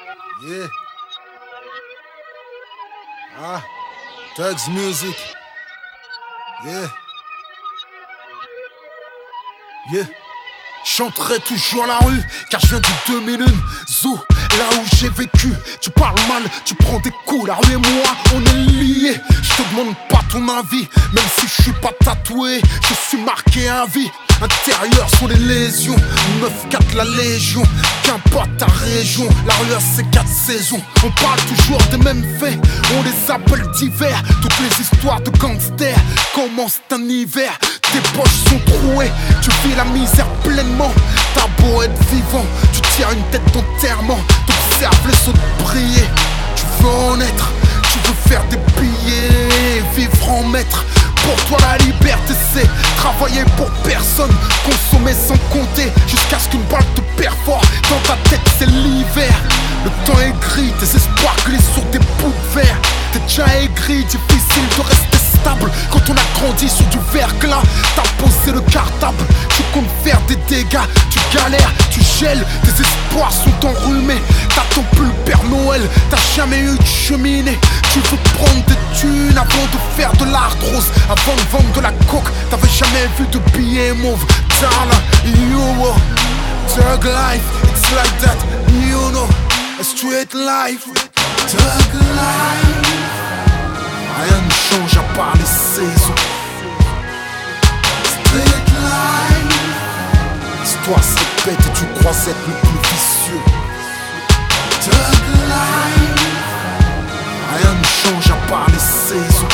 Yeah. Ah, Thugs Music. Yeah. Yeah. Chanterai toujours la rue, car je viens du 2001. Zou, là où j'ai vécu. Tu parles mal, tu prends des coups. La rue et moi, on est liés. Je te demande pas ton avis, même si je suis pas tatoué. Je suis marqué à vie. Intérieur sont les lésions. 9-4 la légion. Qu'importe ta région, la rue a ses 4 saisons. On parle toujours des mêmes faits, on les appelle divers. Toutes les histoires de gangsters commencent un hiver. Tes poches sont trouées, tu vis la misère pleinement. T'as beau être vivant, tu tires une tête d'enterrement. T'observes les autres briller, tu veux en être, tu veux faire des billets, vivre en maître. Pour toi la liberté c'est travailler pour personne, consommer sans compter, jusqu'à ce qu'une balle te perfore. Dans ta tête c'est l'hiver, le temps est gris, tes espoirs glissent sur des bouts de verre. T'es déjà aigri, difficile de rester stable. Quand on a grandi sur du verglas, t'as posé le cartable. Tu comptes faire des dégâts, tu galères, tu gèles. Tes espoirs sont enrhumés, t'attends plus le Père Noël. T'as jamais eu de cheminée. Tu veux prendre des thunes avant de faire de l'arthrose, avant de vendre de la coke. T'avais jamais vu de billets mauves. Darling, you Thug life, it's like that, you know. A street life, thug life. Rien ne change à part les saisons. Street life. L'histoire se répète et tu crois être le plus vicieux. Thug life. Rien ne change à part les saisons.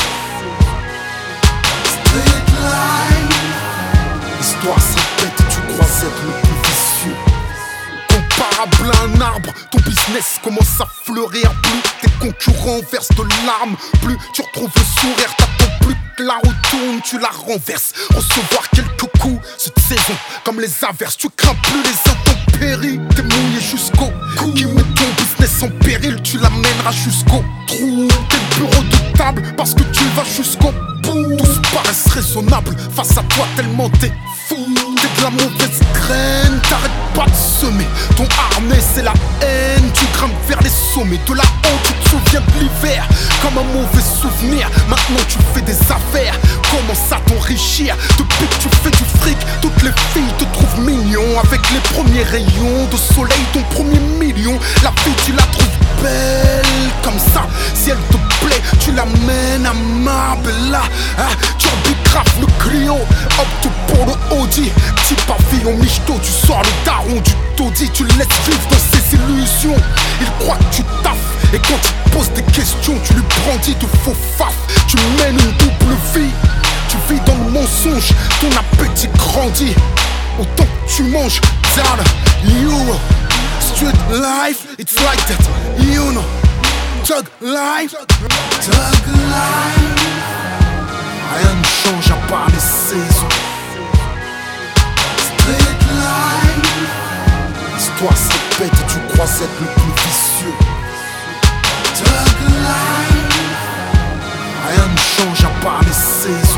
Street life. L'histoire se répète et tu crois être le plus vicieux. Comparable à un arbre, ton business commence à fleurir. Plus tes concurrents versent de larmes, plus tu retrouves le sourire. T'attends plus que la roue tourne, tu la renverses. Recevoir quelques coups cette saison, comme les averses. Tu crains plus les intempéries, t'es mouillé jusqu'au cou. Qui met ton business en péril, tu l'amèneras jusqu'au trou. T'es le bureau de table parce que tu vas jusqu'au bout. Tous paraissent raisonnables face à toi tellement t'es fou. T'es de la mauvaise graine, t'arrêtes pas de semer. Ton harnais c'est la haine, tu grimpes vers les sommets. De la honte, tu te souviens de l'hiver comme un mauvais souvenir. Maintenant tu fais des affaires, commence à t'enrichir. Depuis que tu fais du fric, toutes les filles te trouvent mignon. Avec les premiers rayons de soleil, ton premier million. La fille tu la trouves belle comme ça. Si elle te plaît, tu l'amènes à Marbella. Tu arbitrages le Clio, opte pour le Audi. Petit pavillon michto, tu sors le daron du taudis. Tu le laisses vivre dans ses illusions. Il croit que tu taffes, et quand il te pose des questions, tu lui brandis de faux faf. Tu mènes une double vie, tu vis dans le mensonge. Ton appétit grandit autant que tu manges. Darling, you street life, it's like that, you know. Thug life, thug life. Rien ne change à part les saisons. Street life. L'histoire se répète et tu crois être le plus vicieux. Thug life. Rien ne change à part les saisons.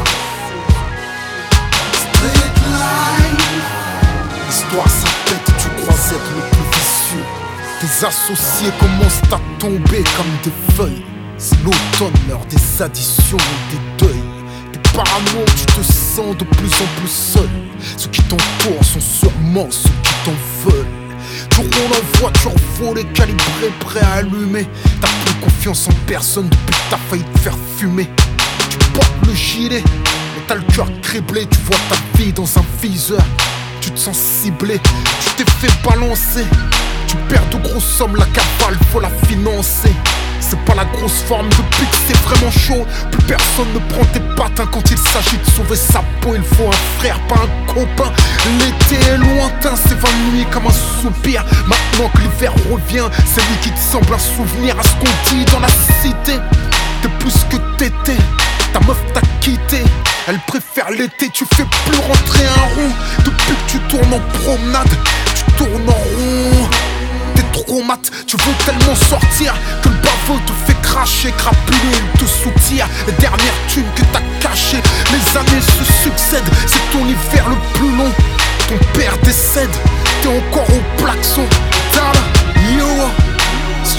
Street life. L'histoire se répète et tu crois être le plus vicieux. Tes associés commencent à tomber comme des feuilles. C'est l'automne, l'heure des additions et des deuils. T'es parano, tu te sens de plus en plus seul. Ceux qui t'entourent sont sûrement ceux qui t'en veulent. Tu roules en voiture volée, calibrée, prêt à allumer. T'as plus confiance en personne depuis que t'as failli te faire fumer. Tu portes le gilet, mais t'as le cœur criblé. Tu vois ta vie dans un viseur, tu te sens ciblé. Tu t'es fait balancer, tu perds de grosses sommes, la cavale faut la financer. C'est pas la grosse forme depuis que c'est vraiment chaud. Plus personne ne prend tes patins quand il s'agit de sauver sa peau. Il faut un frère, pas un copain. L'été est lointain, s'évanouit comme un soupir. Maintenant que l'hiver revient, c'est lui qui te semble un souvenir. À ce qu'on dit dans la cité, t'es plus que t'étais. Ta meuf t'a quitté, elle préfère l'été. Tu fais plus rentrer un rond. Depuis que tu tournes en promenade, tu tournes en rond. T'es trop mat, tu veux tellement sortir que le baveux te fait cracher, crapuler, il te soutire. Les dernières thunes que t'as cachées, les années se succèdent. C'est ton hiver le plus long, ton père décède. T'es encore au klaxon, darling, you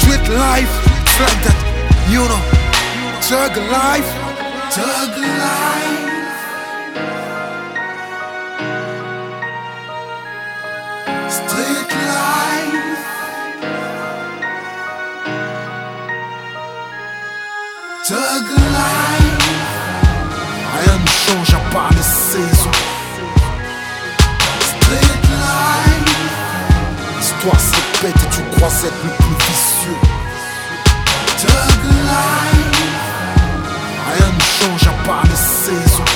It's like that, you know. Thug life, thug life. Street life. Thug life. Rien ne change à part les saisons. Street life. L'histoire se répète et tu crois être le plus vicieux. Thug life. Rien ne change à part les saisons.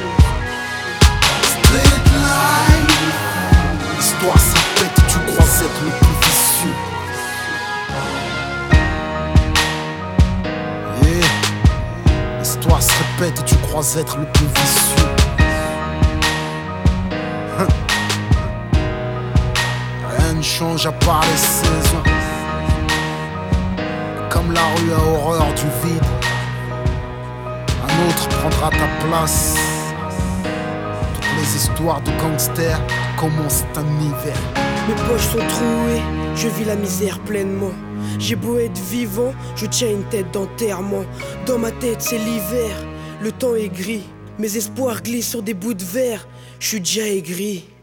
Street life. L'histoire se répète et tu crois être le plus vicieux. Yeah. L'histoire se répète et tu crois être le plus vicieux. Rien ne change à part les saisons. Comme la rue a horreur du vide, un autre prendra ta place. Toutes les histoires de gangsters commencent un hiver. Mes poches sont trouées, je vis la misère pleinement. J'ai beau être vivant, je tiens une tête d'enterrement. Dans ma tête c'est l'hiver, le temps est gris. Mes espoirs glissent sur des bouts de verre, je suis déjà aigri.